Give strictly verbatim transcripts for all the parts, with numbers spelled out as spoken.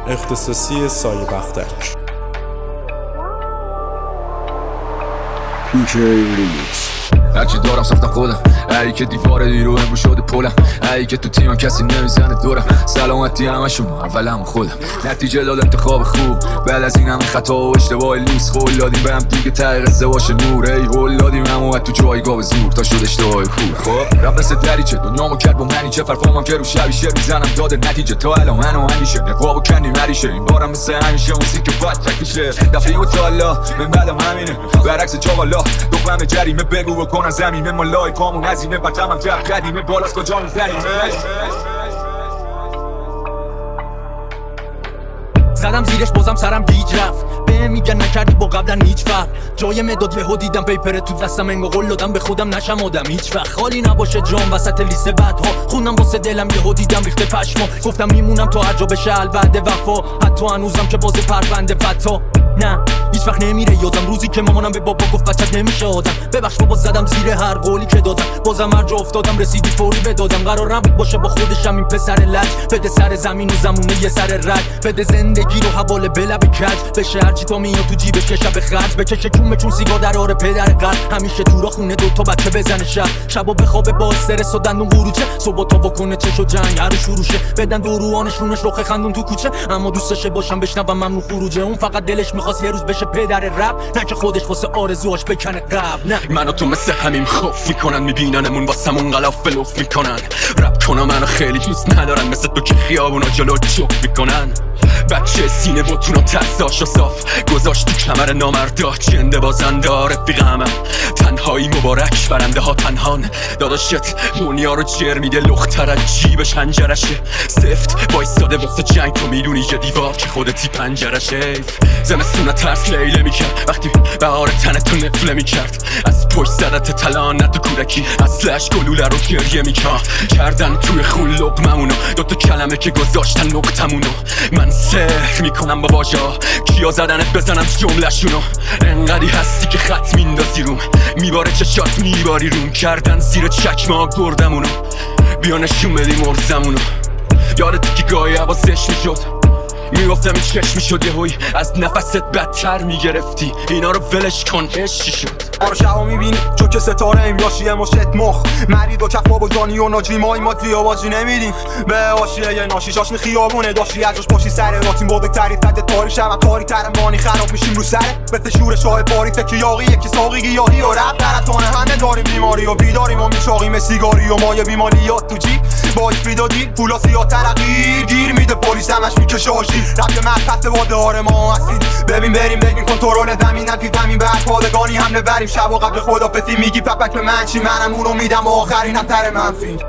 اختصاصی سایه بختک. پیکی ریمیکس. هرچی دارم ساختم خودم، ای که دیوار دیرو امرو شده پلم، ای که تو تیمم کسی نمیزنه دورم، سلامتی همشون اولم خودم، نتیجه داد انتخاب خوب بعد از این همه خطا و اشتباه لوس، خول دادیم به هم دیگه تغییر ازدواج نور، ای هول دادیم هم اومد تو جایگاه زور تا شد اشتباه کور. خب رب مثل دریچه دنیامو کرد با منی، چه فرفامم که رو شبیشه میزنم داده نتیجه، تا الان منو همیشه نقابو کنی مریشه، این بارم مثل همیشه موسیک باید تکیشه، دفعه و تالا من بعدم همینه برعکس چاوالا، دخترم جریمه بگو بکنن زمینه مالای پامون هزینه بطمم جرق قدیمه بالاست کجا میزنیم. زدم زیرش بازم سرم گیج رفت، به میگن نکردی با قبلا هیچ فرق، جای مداد یهو دیدم پیپر تو دستم انگار قول دادم به خودم نشم آدم هیچ وقت خالی نباشه جام وسط لیست بعدها، خوندم واسه دلم یهو دیدم ریخته پشما، گفتم میمونم تا هر جا بشه الوعده وفا، حتی هنوزم که باز پرونده فتا نه هیچ وقت نمیره یادم روزی که مامانم به بابا گفت بچت نمیشه آدم، ببخش بابا زدم زیر هر قولی که دادم، بازم هر جا افتادم رسیدی فوری بدادم، قرار نبود باشه با خودشم این پسر لج، بده سر زمین و زمونه یه سر رگ، بده زندگی رو حواله به لب کج، بشه هرچی تا میاد تو جیبش که شب خرج، بکشه کون چون سیگار در آره پدر قلب، همیشه تو را خونه دوتا بچه بزنه شب، شبا بخوابه با استرس و دندون قروچه، صبح تا بکنه چشو جنگ هر شروع شه، بدن دوروانشونش رخ خندون تو کوچه، اما دوستشه باشم بشنوم ممنون خروجه، اون فقط دلش میخواست یه روز بشه پدر رپ، نه که خودش واسه آرزوهاش بکنه قبل. نه منو تو مثل همین خوف میکنن، میبیننمون واسمون غلاف لوف میکنن، رپ کنم منو خیلی دوست ندارن، مثل تو که خیابونا جلو چوف میکنن، بچه سینه بوتونو ترساش و صاف گذاشت تو کمر نامردا، جنده بازنده رفیقم تنهایی مبارک، برنده ها تنهان داداشت دنیا رو جر میده، لختر از جیبش هنجرشه سفت وایستاده واسه جنگ، تو میدونی یه دیوار که خودتی پنجرشه، زمستونه ترس لیله میکرد وقتی بهار تنتو نفله میکرد، از پشت زدت تلانت و کودکی اصلش گلوله رو گریه میکرد، کردن توی خون لقممونو دوتا کلمه که گذاشتن نقطمونو، من سحر میکنم با واژه‌ها کیا زدنت بزنم جمله‌شونو، انقدی هستی که خط میندازی روم، میباره چشات میباری روم، کردن زیر چکمه گردمونو، بیا نشون بدی مرزمونو، یادت که گاهی حواسش میشد میگفتم این چشم شد یهویی از نفست بدتر میگرفتی، اینا رو ولش کن عشقی شد. ما رو شبا میبینی چون که ستاره ایم یاشیه مشت مخ مرید و کفا با جانی و ناجی مای ما دیاباجی نمیدیم به آشیه یه ناشیش آشنی خیابونه داشتی ازش پاشی سر راتیم بوده تریفت تاری شب تاری ترمانی خراب میشیم رو سره به شور شاه باری فکر یاقی یکی ساقی گیاهی و رب درتانه همه داریم بیماری و بیداریم و میچاقیم سیگاری و مایه بیماریات تو جیب با ایفی دادی پولا سیاه ترقیر گیر میده پلیس همش میکشه آشی رب مرفت واده آره ما هستید ببین بریم بگیم کنترل زمین نفی فهمیم بعد پادگانی حمله بریم شب و قبل خدافظی میگی پپک به من چی منم اونو میدم و آخرین اثر منفی.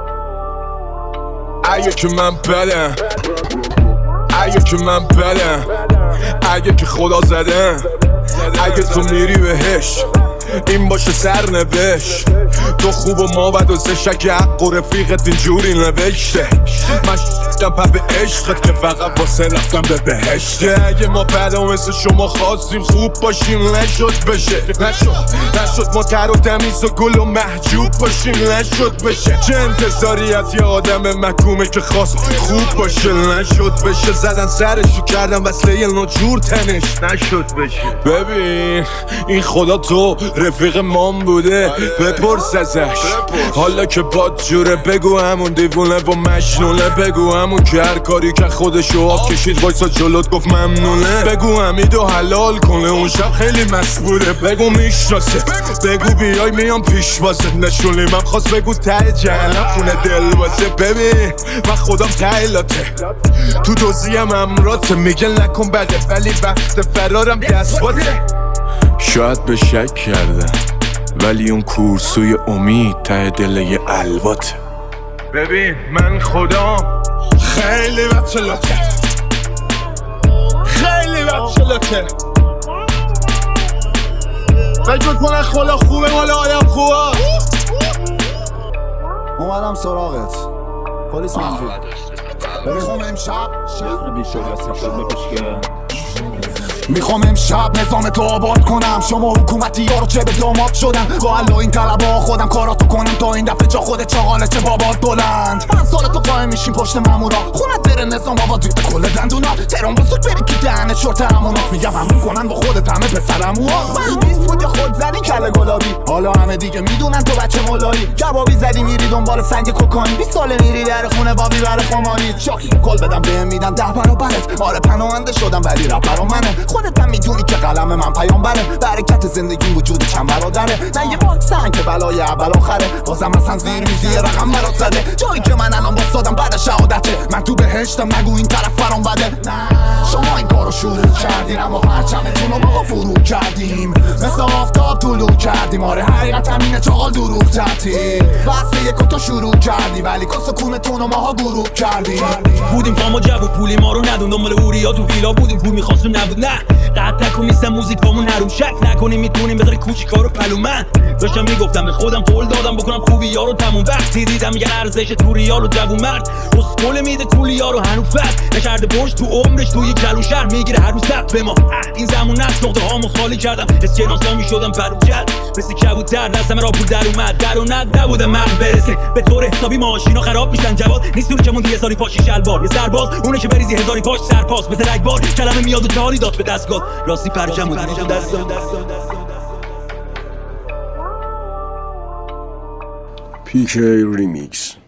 اگه که من بدم اگه که من بدم اگه که خدا زده اگه تو میری بهش این باشه سرنوشت، تو خوب و ما بد و زشک حق و رفیقت اینجوری نوشته، من شدم پا به عشقت که فقط واسه رفتم به بهشته، اگه ما بد و مثل شما خواستیم خوب باشیم نشد بشه، نشد نشد ما تر و تمیز و گل و محجوب باشیم نشد بشه، چه انتظاری از یه آدم محکومه که خواست خوب باشه نشد بشه، زدن سرشو کردن وصله ناجور تنش نشد بشه. ببین این خدا تو رفیق مام بوده بپرس ازش حالا که باد جوره، بگو همون دیوونه و مجنونه، بگو همون که هر کاری که خودشو آب کشید وایسا جلوت گفت ممنونه، بگو حمیدو حلال کنه اون شب خیلی مسئوله، بگو میشناسه بگو بیای میام پیش واسه نشونی من خواست بگو ته جهنم خونه دل واسه، ببین من خودم ته لاته تو دوزیم امراته میگن نکن بده ولی وقت فرارم دست باته، شاید به شک کردم ولی اون کورسوی امید ته دل یه الواته، ببین من خودم خیلی بچلاته خیلی بچلاته فکر کنه خدا خوبه مال آدم خوبه، اومدم سراغت پلیس منفی بخوام امشب شهر بیشتر یا سکشن بکش که میخوام امشب نظام تو آباد کنم. شما حکومتی ها رو چه به داماد شدن. با الله این طلبه ها خودم کاراتو کنم تا این دفعه جا خودت چاقاله چه بابات بلند. من سال تو قایم میشیم پشت مامورا. خونت بره نظام آباد ریخت کل دندونا. تهران بزرگ بری که دهنت شورت همونات. میگم همون کنن با خودت همه پسرموها. من بیست بود یا خود زدی کله گلابی. حالا همه دیگه میدونن تو بچه مولایی. کبابی زدی میری دنبال سنگ کوکائین. بیست ساله میری در خونه بابی برای خماری. شاکی کل بدم بهم میدن ده برابرت. آره پناهنده شدم ولی رپ برا منه. خودت هم میدونی که قلم من پیامبره. برکت زندگی وجود چند برادره. نه یه واکسن که بلای اول آخره. بازم اصلا زیر میزی رقم برات زده. جایی که من الان باستادم بعد شهادته. من تو بهشتم نگو این طرف فرام بده. نه شما این کارو شروع کردین اما پرچمتون رو ما فرو کردیم. مثل آفتاب طلوع کردیم. آره حقیقت همینه چاقال دروغ ترتیب. واسه یک تو شروع کردی ولی کسکونتون رو ماها گروه کردیم. بودیم پا ما جوود پولی ما رو ندون. دنبال اوریا تو ویلا بودیم پول میخواست نبود. نه قطع نکن نیستم موزیک بامون نروم. شک نکنیم میتونیم بذاری کوچیکا رو پلو. من داشتم میگفتم به خودم قول دادم بکنم خوبی ها رو تموم. وقتی دیدم میگن ارزش تو ریال و جوون مرد اسکول میده طولی ها رو هنوز فرد نکرده برش تو عمرش توی کلون شهر میگیره هر روز سخت به ما. این زمون نفس نقطه هامو خالی کردم اسکناسا میشدم فرو جد مثل کبوتر نزدم را پول در اومد در و ند نبودم مرد برسه به طور حسابی ماشینا خراب میشن. جواد نیست که مون یه سالی پاشی شلوار یه سرباز اونه که بریزی هزاری پاش سرپاس مثل رگبار کلمه میاد و چالی داد به دستگاه راستی پرچم بود تو دستم. پی کی ریمیکس.